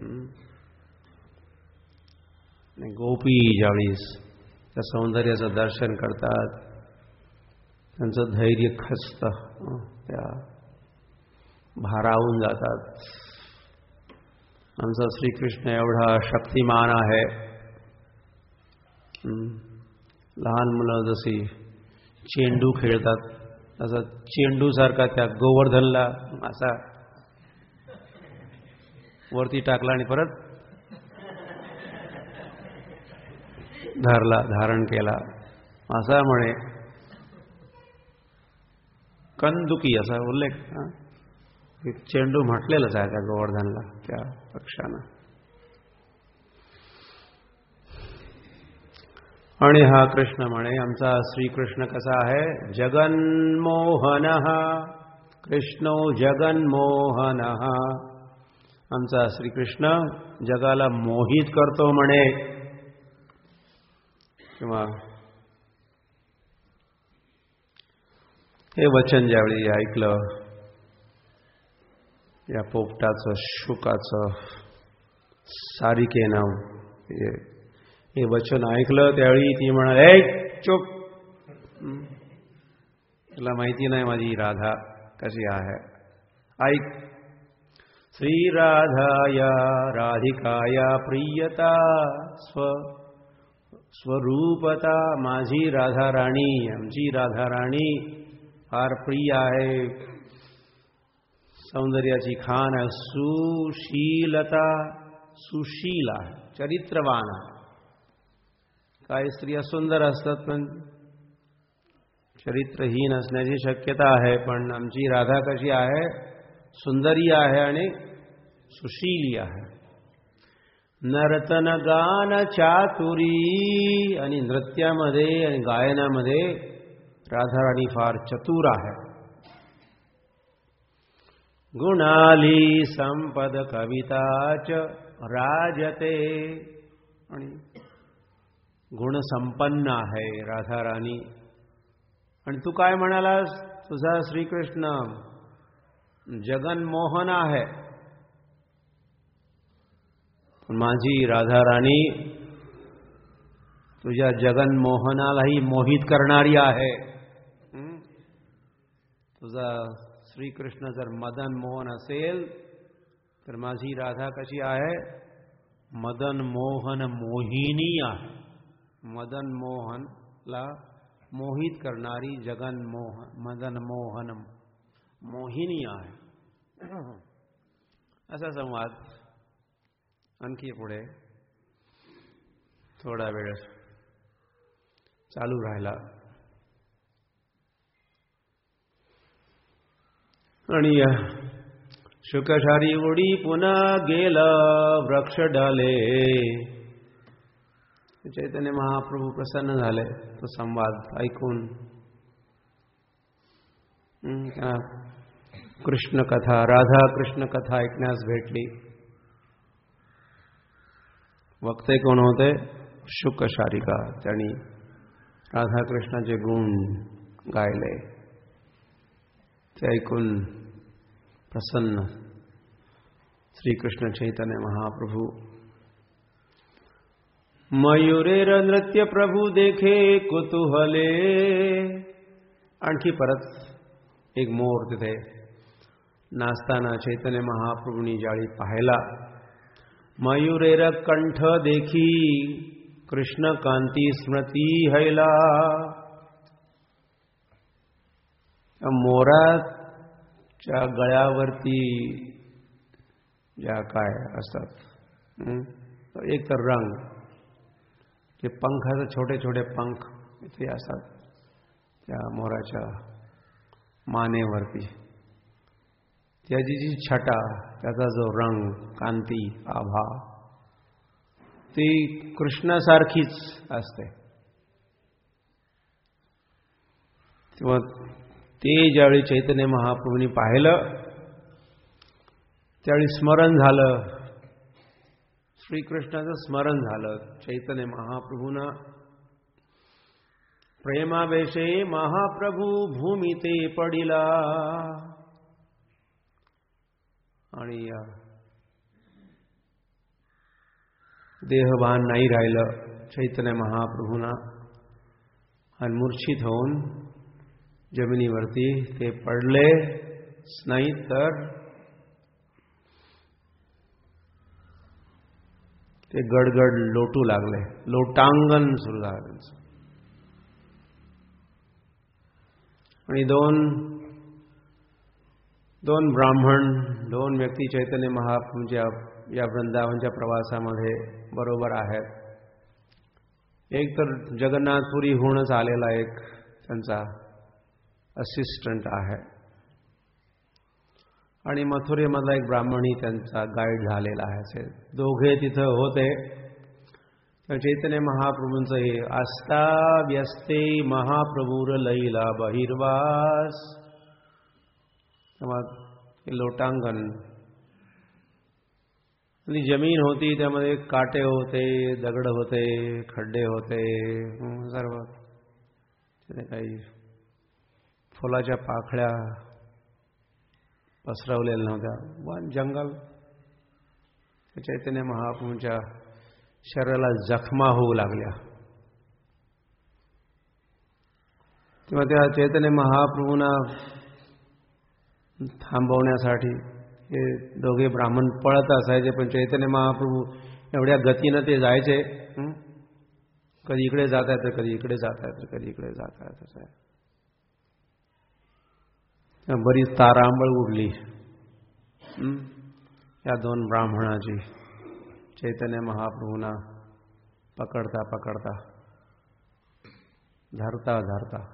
गोपी ज्यावेळेस त्या सौंदर्याचं दर्शन करतात त्यांचं धैर्य खचतं, त्या भारावून जातात. आमचा श्रीकृष्ण एवढा शक्तिमान आहे. लहान मुलं जशी चेंडू खेळतात तसं चेंडूसारखा त्या गोवर्धनला असा वरती टाकला आणि परत धरला, धारण केला. असा म्हणे कंदुकी असा उल्लेख चेंडू म्हटलेलंच आहे त्या गोवर्धनला, त्या पक्षानं. आणि हा कृष्ण म्हणे आमचा श्रीकृष्ण कसा आहे, जगन्मोहन. कृष्णो जगन्मोहन. आमचा श्रीकृष्ण जगाला मोहित करतो म्हणे. किंवा हे वचन ज्यावेळी ऐकलं या पोपटाचं, शुकाचं, सारिकेनं हे वचन ऐकलं त्यावेळी ती म्हणाली, ए चुप, तुला माहिती नाही माझी राधा कशी आहे. ऐक. श्रीराधाया राधिकाया प्रियता स्व स्वरूपता. माझी राधा राणी, आमची राधा राणी फार प्रिय आहे, सौंदर्याची खान आहे, सुशीलता, सुशील आहे, चरित्रवान आहे. काही स्त्रिया सुंदर असतात पण चरित्रहीन असण्याची शक्यता आहे. पण आमची राधा कशी आहे, सुंदरी आहे आणि सुशीली आहे. नर्तन गान चातुरी, आणि नृत्यामध्ये आणि गायनामध्ये राधाराणी फार चतुर आहे. गुणाली संपद कविताच राजते, आणि गुणसंपन्न आहे राधाराणी. आणि तू काय म्हणालास, तुझा श्रीकृष्ण जगनमोहन आहे, पण माझी राधाराणी तुझ्या जगनमोहनालाही मोहित करणारी आहे. तुझा श्रीकृष्ण जर मदन मोहन असेल तर माझी राधा कशी आहे, मदन मोहन मोहिनी आहे. मदन मोहनला मोहित करणारी जगन मोहन मदन मोहन मोहिनी आहे. असा संवाद आणखी पुढे थोडा वेळ चालू राहिला. आणि शुकशारी उडी पुन्हा गेलं वृक्ष डाले. चैतन्य महाप्रभू प्रसन्न झाले तो संवाद ऐकून. कृष्ण कथा, राधा कृष्ण कथा ऐकण्यास भेटली. वक्ते कोण होते, शुकशारिका. त्यांनी राधाकृष्णाचे गुण गायले. ते ऐकून प्रसन्न श्रीकृष्ण चैतन्य महाप्रभू. मयुरेर नृत्य प्रभू देखे कुतूहले. आणखी परत एक मोर तिथे नाचताना चैतन्य महाप्रभूंनी ज्यावेळी पाहिला, मयुरेर कंठ देखी कृष्ण कांती स्मृती हैला. मोराच्या गळ्यावरती ज्या काय असतात, एक तर रंग, ते पंखाचे छोटे छोटे पंख इथे असतात त्या मोराच्या मानेवरती, त्याची जी छटा, त्याचा जो रंग, कांती, आभा, ती कृष्णासारखीच असते. तेव्हा ते ज्यावेळी चैतन्य महाप्रभूंनी पाहिलं त्यावेळी स्मरण झालं, श्रीकृष्णाचं स्मरण झालं. चैतन्य महाप्रभूंना प्रेमावेशे महाप्रभू भूमी ते पडिला. आणि देहभान नाही राहिलं चैतन्य महाप्रभूंना. आणि मूर्छित होऊन जमिनीवरती ते पडले. नाही तर ते गडगड लोटू लागले, लोटांगण सुरू झालं. आणि दोन दोन ब्राह्मण, दोन व्यक्ती चैतन्य महाप्रभूंच्या या वृंदावनच्या प्रवासामध्ये बरोबर आहेत. एक तर जगन्नाथपुरीहूनच आलेला एक त्यांचा असिस्टंट आहे, आणि मथुरेमधला एक ब्राह्मणी त्यांचा गाईड झालेला आहे. दोघे तिथं होते. तर चैतन्य महाप्रभूंचं हे आस्था व्यस्ते महाप्रभूर लैला बहिर्वास. मग लोटांगण आणि जमीन होती, त्यामध्ये काटे होते, दगड होते, खड्डे होते, सर्व काही फुलाच्या पाकळ्या पसरवलेल्या नव्हत्या. वन जंगल. चैतन्य महाप्रभूंच्या शरीराला जखमा होऊ लागल्या. तेव्हा त्या चैतन्य महाप्रभूंना थांबवण्यासाठी हे दोघे ब्राह्मण पळत असायचे, पण चैतन्य महाप्रभू एवढ्या गतीनं ते जायचे. कधी इकडे जात आहेत तर कधी इकडे जात आहेत तर कधी इकडे जात आहेत. असं बरीच तारांबळ उडली या दोन ब्राह्मणाची. चैतन्य महाप्रभूंना पकडता पकडता, धरता धरता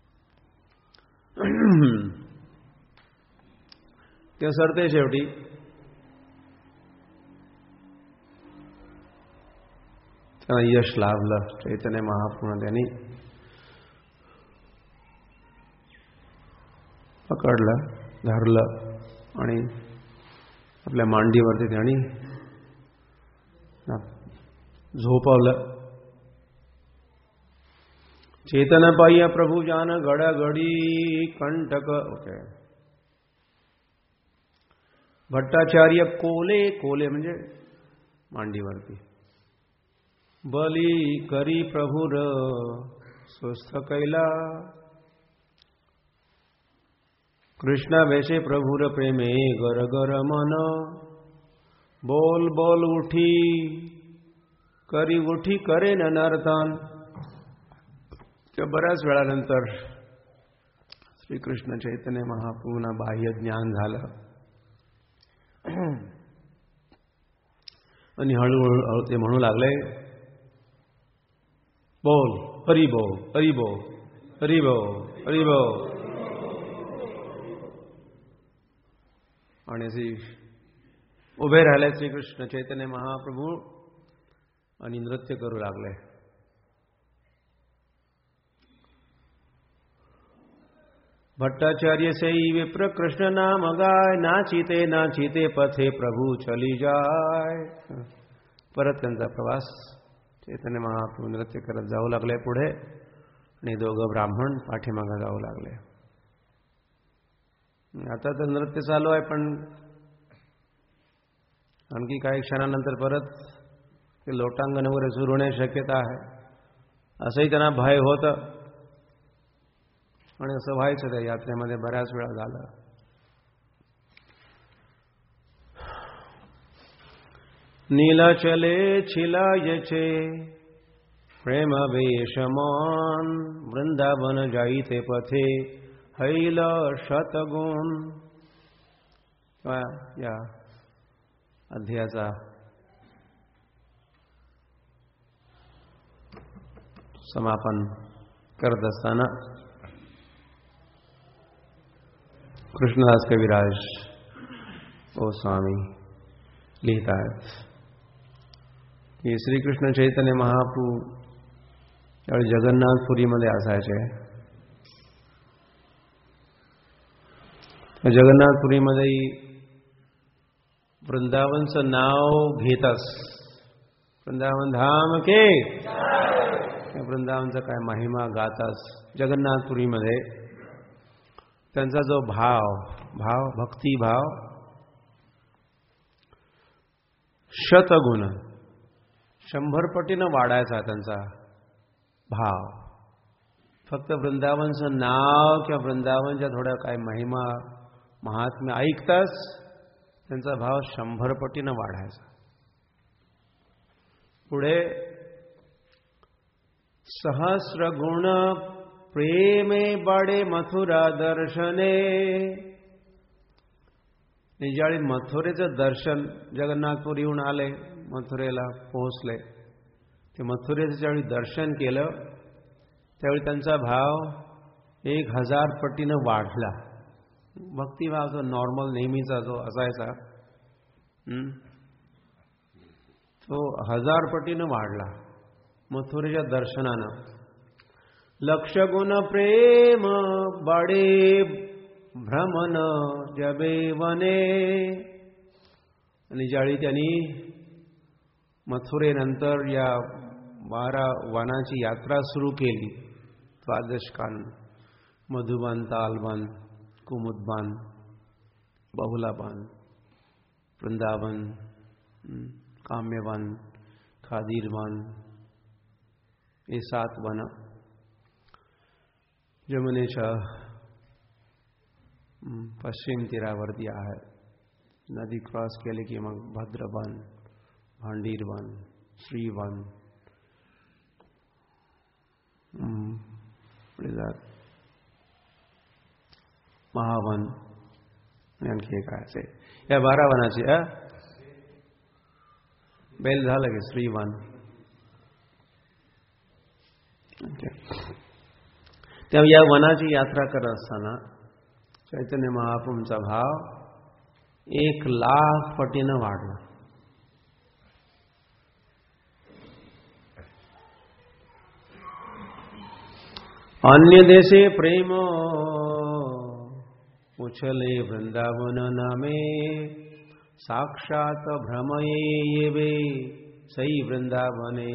ते सरते शेवटी त्यांना यश लाभलं. चैतन्य महाप्रभूंना त्यांनी पकडलं, धरलं आणि आपल्या मांडीवरती त्यांनी झोपवलं. चेतन पाह्य प्रभू जान गडगडी कंटक. ओके. भट्टाचार्य कोले, कोले म्हणजे मांडीवरती, बली करी प्रभुर स्वस्थ कैला. कृष्णा वैसे प्रभुर प्रेमे गर गर मन. बोल बोल उठी करी उठी करे न नर्तन. त्या बऱ्याच वेळानंतर श्रीकृष्ण चैतन्य महाप्रभूंना बाह्य ज्ञान झालं आणि हळूहळू ते म्हणू लागले, बोल हरी बोल हरी बोल हरी बोल हरी बोल. आणि असे उभे राहिले श्रीकृष्ण चैतन्य महाप्रभू आणि नृत्य करू लागले. भट्टाचार्य से विप्र कृष्ण नाम गाय. नाचिते नाचिते पथे प्रभू चली जाय. परत त्यांचा प्रवास. चैतन्य महाप्रभू नृत्य करत जाऊ लागले पुढे आणि दोघं ब्राह्मण पाठीमागे जाऊ लागले. आता तर नृत्य चालू आहे, पण आणखी काही क्षणानंतर परत ते लोटांगण वगैरे सुरू होण्याची शक्यता आहे, असंही त्यांना भय होतं. आणि असं व्हायचं त्या यात्रेमध्ये बऱ्याच वेळा झालं. नीलाचले छिलायचे प्रेम वेशमान. वृंदावन जाईते पथे हैल शतगुण. या अध्यायाचा समापन करत असताना कृष्णदास कविराज गोस्वामी लिहितात की श्रीकृष्ण चैतन्य महाप्रभू त्यावेळी जगन्नाथपुरीमध्ये असायचे. जगन्नाथपुरीमध्ये वृंदावनचं नाव घेतच वृंदावन धाम के वृंदावनचा काय महिमा गाताच. जगन्नाथपुरीमध्ये त्यांचा जो भाव भाव भक्तिभाव शतगुण शंभर पटीनं वाढायचा त्यांचा भाव. फक्त वृंदावनचं नाव किंवा वृंदावनच्या थोड्या काय महिमा महात्म्य ऐकताच त्यांचा भाव शंभर पटीनं वाढायचा. पुढे सहस्र गुण प्रेमे बडे मथुरा दर्शने. ज्यावेळी मथुरेचं दर्शन जगन्नाथपुरी येऊन आले, मथुरेला पोहोचले, ते मथुरेचं ज्यावेळी दर्शन केलं त्यावेळी त्यांचा भाव एक हजार पटीनं वाढला. भक्तिभाव जो नॉर्मल नेहमीचा जो असायचा तो हजार पटीनं वाढला मथुरेच्या दर्शनानं. लक्ष गुण प्रेम बडे भ्रमण जबे वने. आणि ज्यावेळी त्यांनी मथुरेनंतर या बारा वनाची यात्रा सुरू केली, द्वादशकान, मधुबन, तालबन, कुमुदबन, बहुलाबन, वृंदावन, काम्यवन, खादीरवन, हे सात वन जमुनेच्या पश्चिम तीरावरती आहे. नदी क्रॉस केली की मग भद्रवन, भांडीरवन, श्रीवन, महावन, आणखी एक आहे. या बारा वनाची बेल झालं की श्रीवन. तेव्हा या वनाची यात्रा करत असताना चैतन्य महाप्रभूंचा भाव एक लाख पटीनं वाढला. अन्य देशे प्रेम उछले वृंदावन नामे साक्षात भ्रमये येवे सई वृंदावने.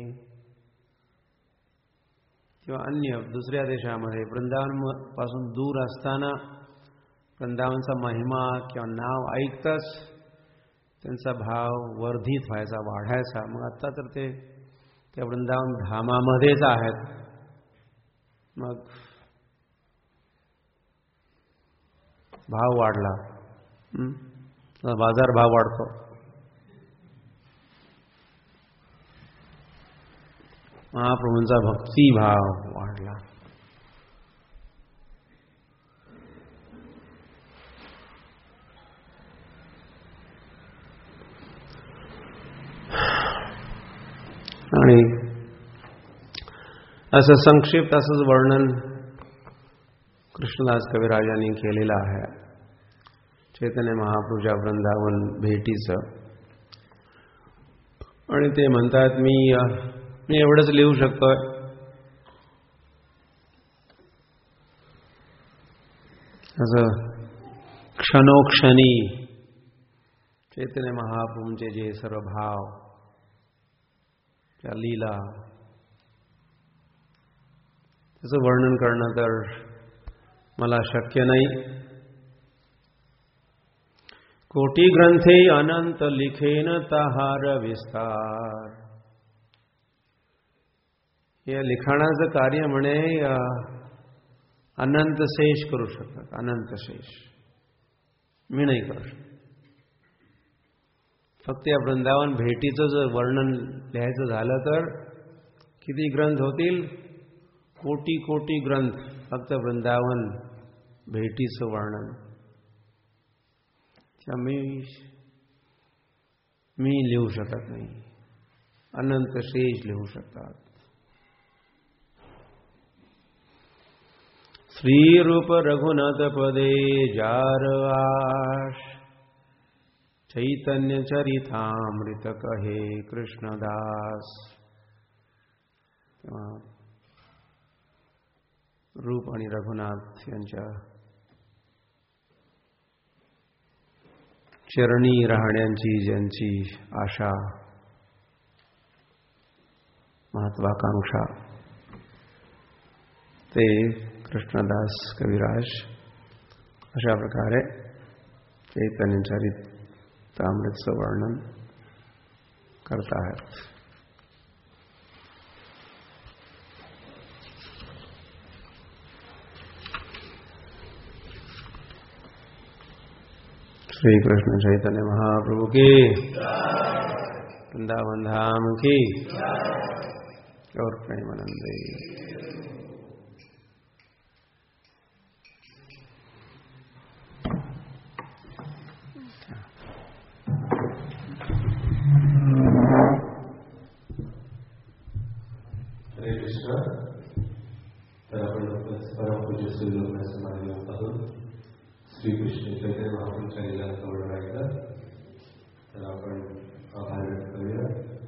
किंवा अन्य दुसऱ्या देशामध्ये वृंदावन पासून दूर असताना वृंदावनचा महिमा किंवा नाव ऐकताच त्यांचा भाव वर्धित व्हायचा, वाढायचा. मग आता तर ते त्या वृंदावन धामामध्येच आहेत. मग भाव वाढला, बाजार भाव वाढतो. महाप्रभूंचा भक्तिभाव वाढला. आणि असं संक्षिप्त असंच वर्णन कृष्णदास कविराजांनी केलेलं आहे चैतन्य महाप्रभूच्या वृंदावन भेटीचं. आणि ते म्हणतात मी मी एवढंच लिहू शकतोय. असं क्षणोक्षणी चैतन्य महाप्रभूंचे जे सर्व भाव, त्या लीला, त्याचं वर्णन करणं तर मला शक्य नाही. कोटी ग्रंथे अनंत लिखेन ताहार विस्तार. या लिखाणाचं कार्य म्हणे अनंत शेष करू शकतात. अनंत शेष मी नाही करू शकत. फक्त या वृंदावन भेटीचं जर वर्णन लिहायचं झालं तर किती ग्रंथ होतील? कोटी कोटी ग्रंथ फक्त वृंदावन भेटीचं वर्णन. मी मी लिहू शकत नाही. अनंत शेष लिहू शकतात. श्री रूप रघुनाथ पदे जार आश चैतन्य चरितामृत कहे कृष्णदास. रूप आणि रघुनाथ यांच्या चरणी राहण्याची ज्यांची आशा, महत्वाकांक्षा, ते कृष्णदास कविराज अशा प्रकारे चैतन्य चरितामृतचं वर्णन करत आहेत. श्री कृष्ण चैतन्य महाप्रभु की, वृंदावन धाम की और प्रेमानंदे. हरे कृष्ण. तर आपण परम पूज्य श्री लोकनाथ समाधी श्री कृष्ण चैतन्य महाप्रभूंच्या लीलांचं वर्णन ऐकलं. तर आपण आभार व्यक्त करूया.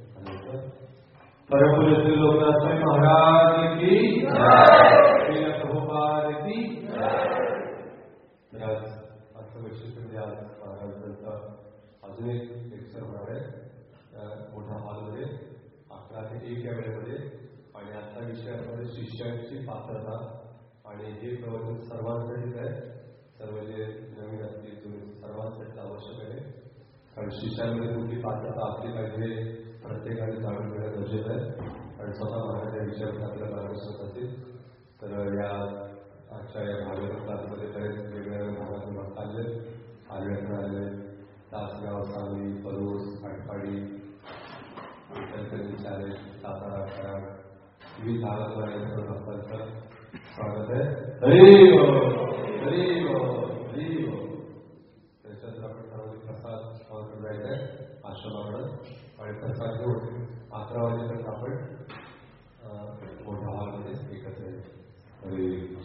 परम पूज्य श्री लोकनाथ महाराज की श्री प्रभुपाद की. तर आज आजचं वैशिष्ट्य म्हणजे आज महाराजांचा अजून एक लेक्चर होणार आहे मोठ्या हॉलमध्ये अकरा ते एक या वेळेमध्ये. आणि आजचा विषय आहे शिष्यांची पात्रता. आणि हे प्रवचन सर्वांसाठीच आहे. सर्व जे नवीन असतील तुम्ही सर्वांसाठी आवश्यक आहे. कारण शिष्यांमध्ये तुमची पात्रता असली पाहिजे प्रत्येकाने जाणून घेणं गरजेचं आहे. कारण स्वतः महाराज या विषयावर आपल्याला मार्गदर्शन करतील. तर या आजच्या या भागवत क्लासमध्ये बरेच वेगवेगळ्या भागातून भक्त आले, आलवेकर आले, तासगाव, सांगली, परूस, आटपाडी, विचारे, सातारा, कराड, विविध भागातून आलेल्या सर्व भक्तांचं स्वागत आहे. हरी हरी हरी. त्याच्यानंतर आपण ठरवले प्रसाद ऑर्डर जायचं आहे आश्रमाकडं. आणि प्रसाद घेऊन अकरा वाजेपर्यंत आपण मोठ्या हॉलमध्ये एकत्र येतो. हरी.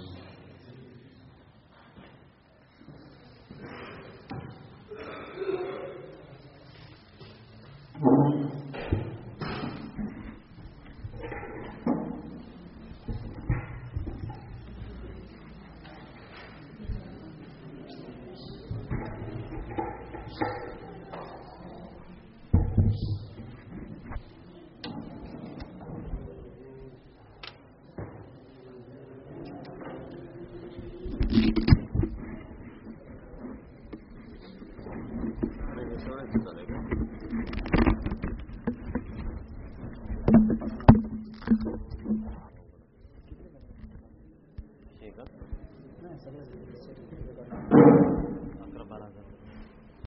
Sono